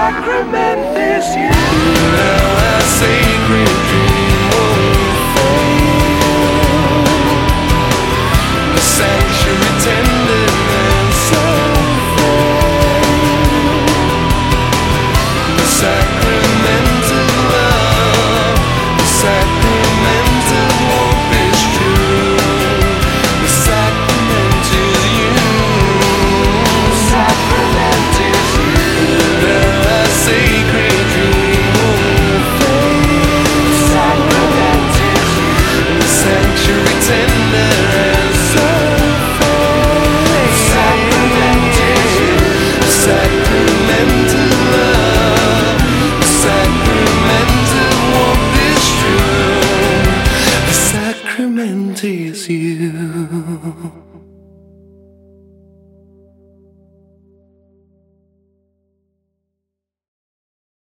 sacrament is you. Now a sacred dream won't fade. The sanctuary tenderness unfold. The sacrament of love, the sacrament of hope is true. The sacrament is you. The sacrament is you. Now a sacred dream won't fade. The sacrament is you. The sanctuary tender as unfold. The sacrament is you. The sacrament of love, the sacrament of warmth is true. The sacrament is you.